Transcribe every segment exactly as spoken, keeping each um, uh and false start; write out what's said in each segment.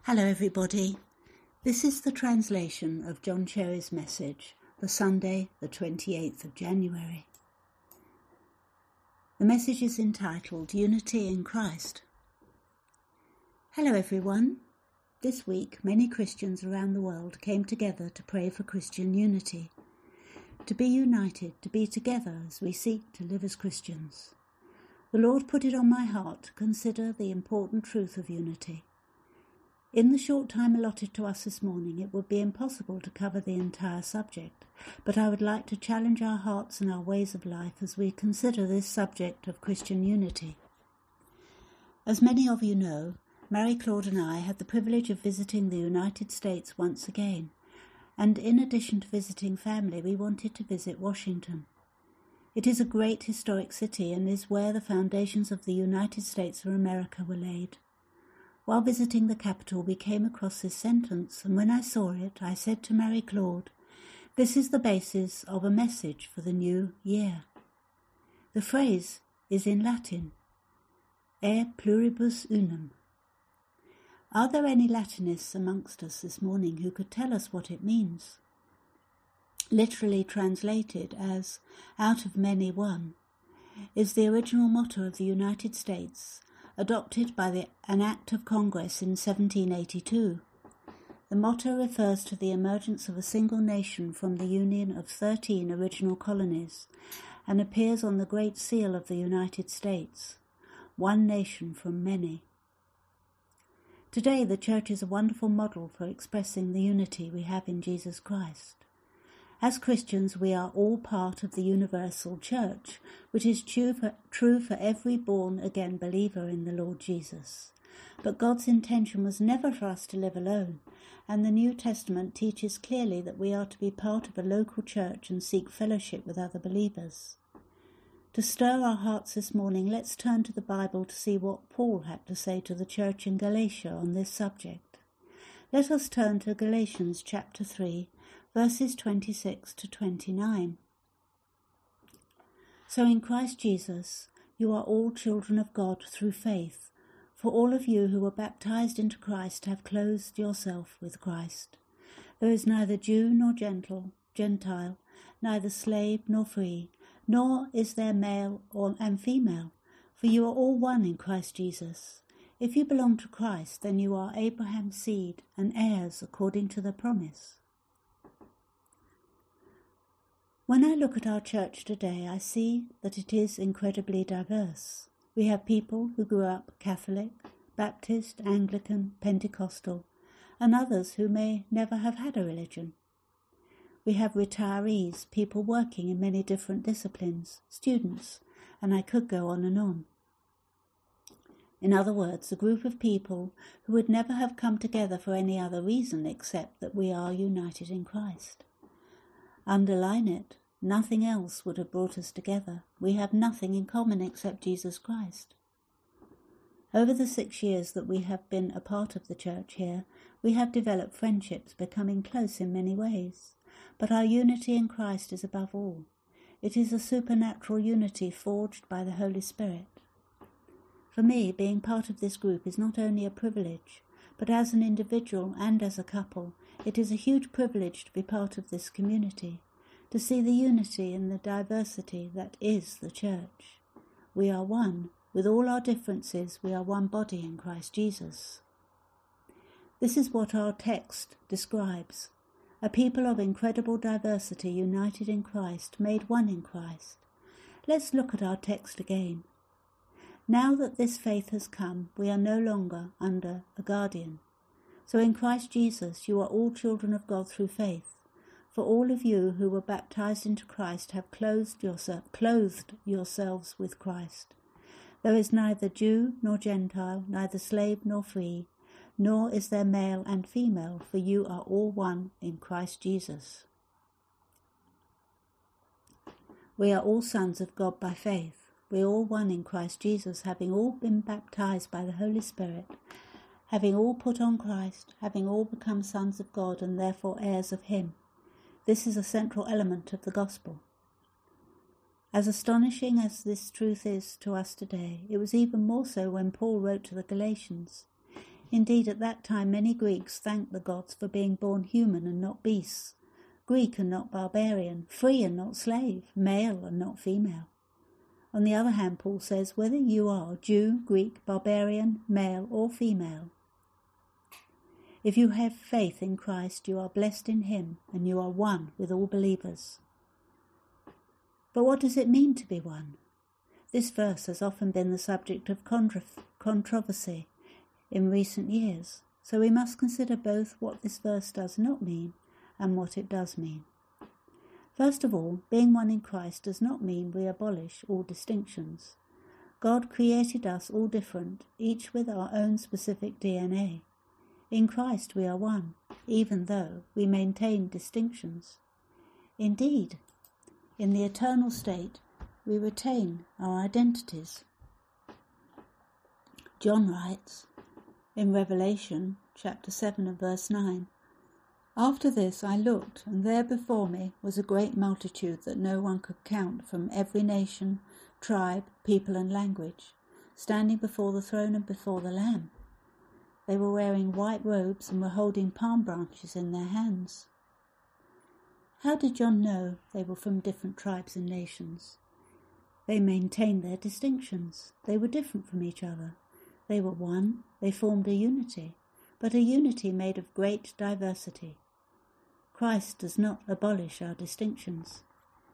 Hello everybody. This is the translation of John Cherry's message for Sunday the twenty-eighth of January. The message is entitled Unity in Christ. Hello everyone. This week many Christians around the world came together to pray for Christian unity. To be united, to be together as we seek to live as Christians. The Lord put it on my heart to consider the important truth of unity. In the short time allotted to us this morning, it would be impossible to cover the entire subject, but I would like to challenge our hearts and our ways of life as we consider this subject of Christian unity. As many of you know, Mary Claude and I had the privilege of visiting the United States once again, and in addition to visiting family, we wanted to visit Washington. It is a great historic city and is where the foundations of the United States of America were laid. While visiting the capital, we came across this sentence, and when I saw it, I said to Mary Claude, "This is the basis of a message for the new year." The phrase is in Latin, E pluribus unum. Are there any Latinists amongst us this morning who could tell us what it means? Literally translated as "out of many one," is the original motto of the United States, adopted by the, an Act of Congress in seventeen eighty-two. The motto refers to the emergence of a single nation from the union of thirteen original colonies and appears on the Great Seal of the United States, one nation from many. Today the Church is a wonderful model for expressing the unity we have in Jesus Christ. As Christians, we are all part of the universal church, which is true for, true for every born-again believer in the Lord Jesus. But God's intention was never for us to live alone, and the New Testament teaches clearly that we are to be part of a local church and seek fellowship with other believers. To stir our hearts this morning, let's turn to the Bible to see what Paul had to say to the church in Galatia on this subject. Let us turn to Galatians chapter three, verses twenty-six to twenty-nine. So in Christ Jesus, you are all children of God through faith, for all of you who were baptized into Christ have clothed yourself with Christ. There is neither Jew nor gentle, Gentile, neither slave nor free, nor is there male or and female, for you are all one in Christ Jesus. If you belong to Christ, then you are Abraham's seed and heirs according to the promise. When I look at our church today, I see that it is incredibly diverse. We have people who grew up Catholic, Baptist, Anglican, Pentecostal, and others who may never have had a religion. We have retirees, people working in many different disciplines, students, and I could go on and on. In other words, a group of people who would never have come together for any other reason except that we are united in Christ. Underline it, nothing else would have brought us together. We have nothing in common except Jesus Christ. Over the six years that we have been a part of the church here, we have developed friendships, becoming close in many ways. But our unity in Christ is above all. It is a supernatural unity forged by the Holy Spirit. For me, being part of this group is not only a privilege, but as an individual and as a couple, it is a huge privilege to be part of this community, to see the unity and the diversity that is the church. We are one. With all our differences, we are one body in Christ Jesus. This is what our text describes. A people of incredible diversity united in Christ, made one in Christ. Let's look at our text again. Now that this faith has come, we are no longer under a guardian. So in Christ Jesus you are all children of God through faith. For all of you who were baptized into Christ have clothed, yourself, clothed yourselves with Christ. There is neither Jew nor Gentile, neither slave nor free, nor is there male and female, for you are all one in Christ Jesus. We are all sons of God by faith. We are all one in Christ Jesus, having all been baptized by the Holy Spirit, having all put on Christ, having all become sons of God and therefore heirs of him. This is a central element of the gospel. As astonishing as this truth is to us today, it was even more so when Paul wrote to the Galatians. Indeed, at that time many Greeks thanked the gods for being born human and not beasts, Greek and not barbarian, free and not slave, male and not female. On the other hand, Paul says, whether you are Jew, Greek, barbarian, male or female, if you have faith in Christ, you are blessed in him, and you are one with all believers. But what does it mean to be one? This verse has often been the subject of contro- controversy in recent years, so we must consider both what this verse does not mean and what it does mean. First of all, being one in Christ does not mean we abolish all distinctions. God created us all different, each with our own specific D N A. In Christ we are one, even though we maintain distinctions. Indeed, in the eternal state, we retain our identities. John writes in Revelation chapter seven and verse nine, "After this I looked, and there before me was a great multitude that no one could count, from every nation, tribe, people and language, standing before the throne and before the Lamb. They were wearing white robes and were holding palm branches in their hands." How did John know they were from different tribes and nations? They maintained their distinctions. They were different from each other. They were one. They formed a unity, but a unity made of great diversity. Christ does not abolish our distinctions.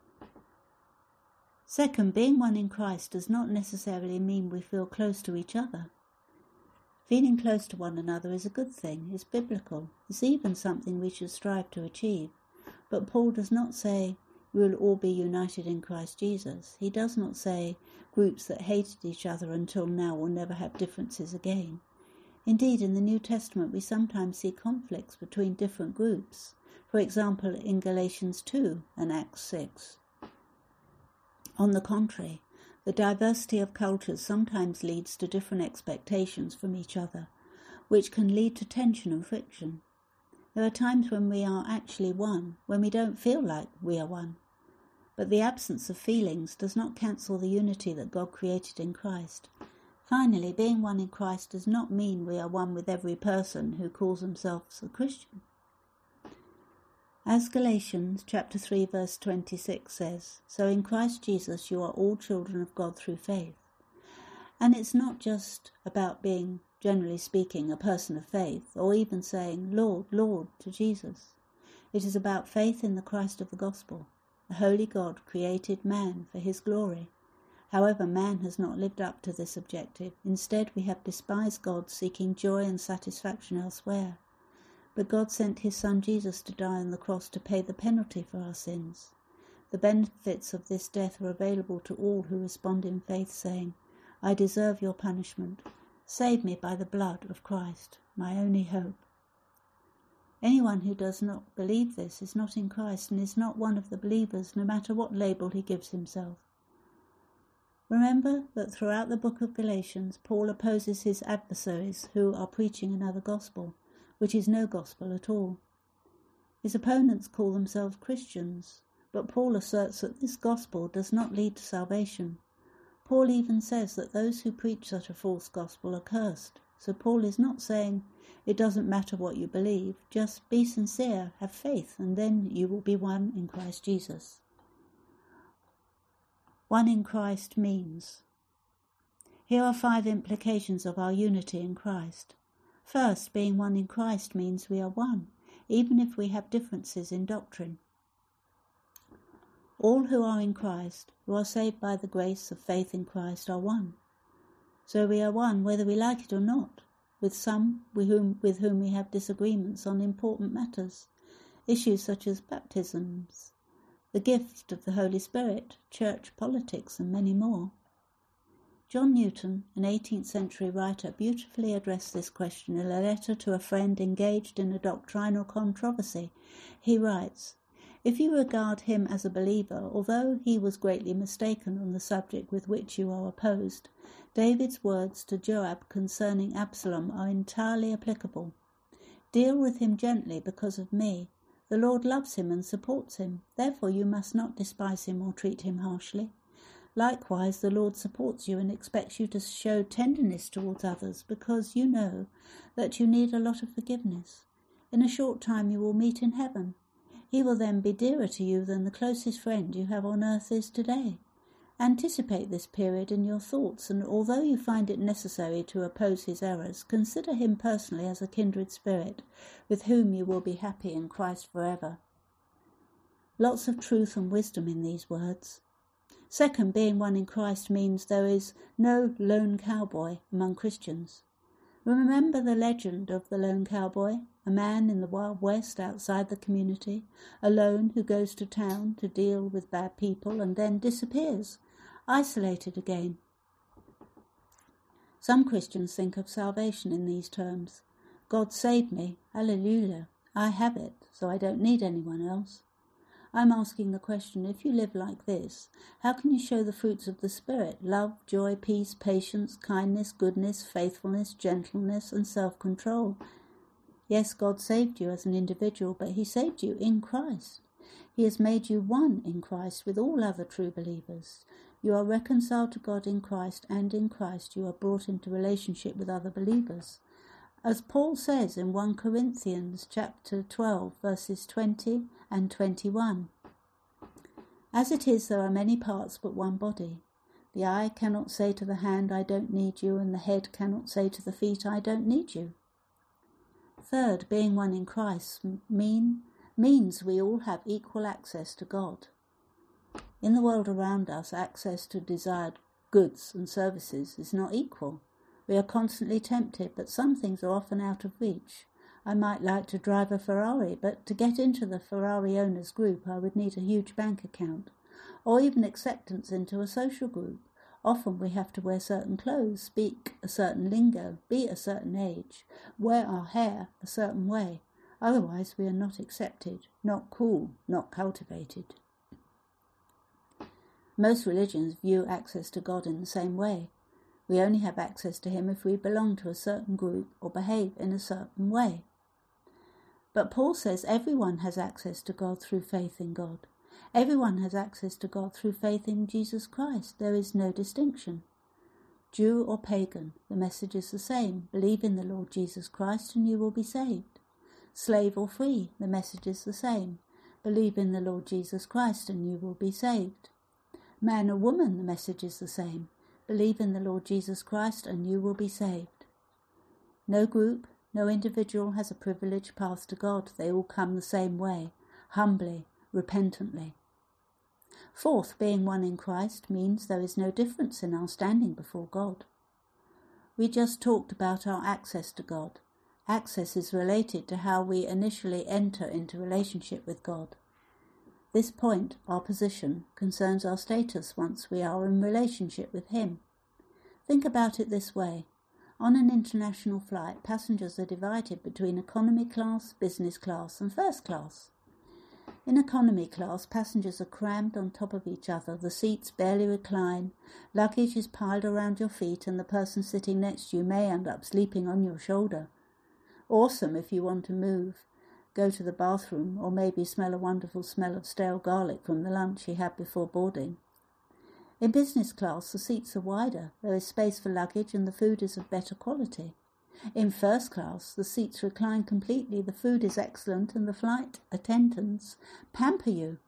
Second, being one in Christ does not necessarily mean we feel close to each other. Feeling close to one another is a good thing, is biblical, it's even something we should strive to achieve. But Paul does not say we will all be united in Christ Jesus. He does not say groups that hated each other until now will never have differences again. Indeed, in the New Testament we sometimes see conflicts between different groups, for example in Galatians two and Acts six. On the contrary, the diversity of cultures sometimes leads to different expectations from each other, which can lead to tension and friction. There are times when we are actually one, when we don't feel like we are one. But the absence of feelings does not cancel the unity that God created in Christ. Finally, being one in Christ does not mean we are one with every person who calls themselves a Christian. As Galatians chapter three verse twenty-six says, "So in Christ Jesus you are all children of God through faith." And it's not just about being, generally speaking, a person of faith, or even saying, "Lord, Lord," to Jesus. It is about faith in the Christ of the gospel. The Holy God created man for his glory. However, man has not lived up to this objective. Instead, we have despised God, seeking joy and satisfaction elsewhere. But God sent his Son Jesus to die on the cross to pay the penalty for our sins. The benefits of this death are available to all who respond in faith, saying, "I deserve your punishment. Save me by the blood of Christ, my only hope." Anyone who does not believe this is not in Christ and is not one of the believers, no matter what label he gives himself. Remember that throughout the book of Galatians, Paul opposes his adversaries who are preaching another gospel, which is no gospel at all. His opponents call themselves Christians, but Paul asserts that this gospel does not lead to salvation. Paul even says that those who preach such a false gospel are cursed. So Paul is not saying it doesn't matter what you believe, just be sincere, have faith, and then you will be one in Christ Jesus. One in Christ means. Here are five implications of our unity in Christ. First, being one in Christ means we are one, even if we have differences in doctrine. All who are in Christ, who are saved by the grace of faith in Christ, are one. So we are one whether we like it or not, with some with whom, with whom we have disagreements on important matters, issues such as baptisms, the gift of the Holy Spirit, church politics, and many more. John Newton, an eighteenth century writer, beautifully addressed this question in a letter to a friend engaged in a doctrinal controversy. He writes, "If you regard him as a believer, although he was greatly mistaken on the subject with which you are opposed, David's words to Joab concerning Absalom are entirely applicable. Deal with him gently because of me. The Lord loves him and supports him. Therefore you must not despise him or treat him harshly. Likewise, the Lord supports you and expects you to show tenderness towards others because you know that you need a lot of forgiveness. In a short time you will meet in heaven. He will then be dearer to you than the closest friend you have on earth is today. Anticipate this period in your thoughts, and although you find it necessary to oppose his errors, consider him personally as a kindred spirit, with whom you will be happy in Christ forever. Lots of truth and wisdom in these words. Second, being one in Christ means there is no lone cowboy among Christians. Remember the legend of the lone cowboy, a man in the Wild West outside the community, alone, who goes to town to deal with bad people and then disappears, isolated again. Some Christians think of salvation in these terms. God saved me, hallelujah, I have it, so I don't need anyone else. I'm asking the question, if you live like this, how can you show the fruits of the Spirit, love, joy, peace, patience, kindness, goodness, faithfulness, gentleness, and self-control? Yes, God saved you as an individual, but he saved you in Christ. He has made you one in Christ with all other true believers. You are reconciled to God in Christ, and in Christ you are brought into relationship with other believers. As Paul says in First Corinthians chapter twelve, verses twenty and twenty-one, as it is, there are many parts but one body. The eye cannot say to the hand, I don't need you, and the head cannot say to the feet, I don't need you. Third, being one in Christ mean, means we all have equal access to God. In the world around us, access to desired goods and services is not equal. We are constantly tempted, but some things are often out of reach. I might like to drive a Ferrari, but to get into the Ferrari owners group I would need a huge bank account, or even acceptance into a social group. Often we have to wear certain clothes, speak a certain lingo, be a certain age, wear our hair a certain way. Otherwise we are not accepted, not cool, not cultivated. Most religions view access to God in the same way. We only have access to him if we belong to a certain group or behave in a certain way. But Paul says everyone has access to God through faith in God. Everyone has access to God through faith in Jesus Christ. There is no distinction. Jew or pagan, the message is the same. Believe in the Lord Jesus Christ and you will be saved. Slave or free, the message is the same. Believe in the Lord Jesus Christ and you will be saved. Man or woman, the message is the same. Believe in the Lord Jesus Christ and you will be saved. No group, no individual has a privileged path to God. They all come the same way, humbly, repentantly. Fourth, being one in Christ means there is no difference in our standing before God. We just talked about our access to God. Access is related to how we initially enter into relationship with God. This point, our position, concerns our status once we are in relationship with him. Think about it this way. On an international flight, passengers are divided between economy class, business class, and first class. In economy class, passengers are crammed on top of each other, the seats barely recline, luggage is piled around your feet, and the person sitting next to you may end up sleeping on your shoulder. Awesome if you want to move, go to the bathroom, or maybe smell a wonderful smell of stale garlic from the lunch you had before boarding. In business class, the seats are wider, there is space for luggage and the food is of better quality. In first class, the seats recline completely, the food is excellent and the flight attendants pamper you.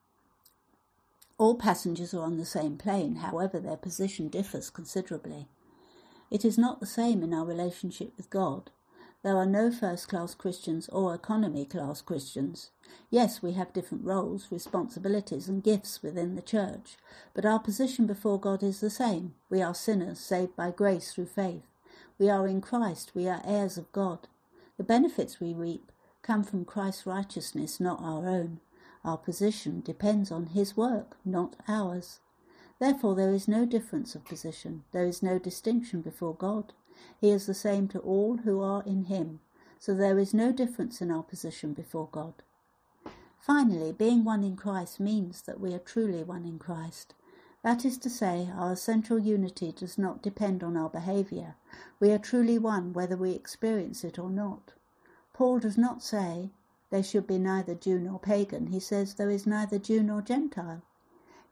All passengers are on the same plane, however their position differs considerably. It is not the same in our relationship with God. There are no first-class Christians or economy-class Christians. Yes, we have different roles, responsibilities and gifts within the church, but our position before God is the same. We are sinners saved by grace through faith. We are in Christ, we are heirs of God. The benefits we reap come from Christ's righteousness, not our own. Our position depends on his work, not ours. Therefore there is no difference of position, there is no distinction before God. He is the same to all who are in him, so there is no difference in our position before God. Finally, being one in Christ means that we are truly one in Christ. That is to say, our essential unity does not depend on our behaviour. We are truly one whether we experience it or not. Paul does not say there should be neither Jew nor pagan. He says there is neither Jew nor Gentile.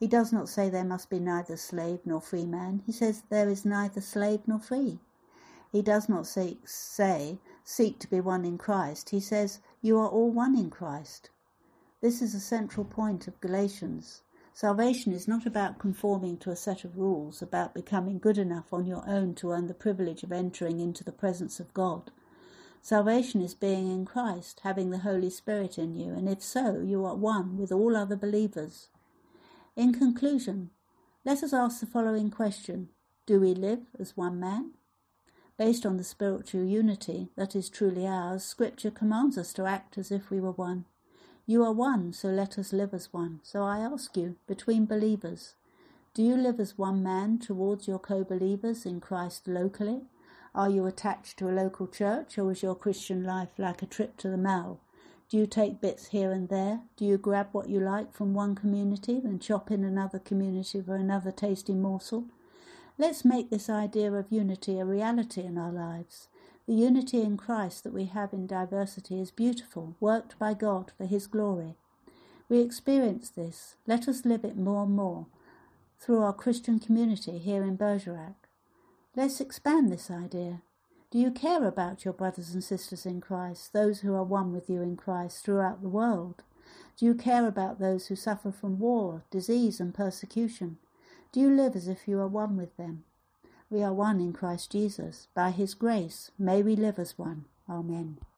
He does not say there must be neither slave nor free man. He says there is neither slave nor free. He does not say, say, seek to be one in Christ. He says, you are all one in Christ. This is a central point of Galatians. Salvation is not about conforming to a set of rules, about becoming good enough on your own to earn the privilege of entering into the presence of God. Salvation is being in Christ, having the Holy Spirit in you, and if so, you are one with all other believers. In conclusion, let us ask the following question: do we live as one man? Based on the spiritual unity that is truly ours, Scripture commands us to act as if we were one. You are one, so let us live as one. So I ask you, between believers, do you live as one man towards your co-believers in Christ locally? Are you attached to a local church, or is your Christian life like a trip to the mall? Do you take bits here and there? Do you grab what you like from one community and chop in another community for another tasty morsel? Let's make this idea of unity a reality in our lives. The unity in Christ that we have in diversity is beautiful, worked by God for his glory. We experience this. Let us live it more and more through our Christian community here in Bergerac. Let's expand this idea. Do you care about your brothers and sisters in Christ, those who are one with you in Christ throughout the world? Do you care about those who suffer from war, disease and persecution? Do you live as if you are one with them? We are one in Christ Jesus. By his grace, may we live as one. Amen.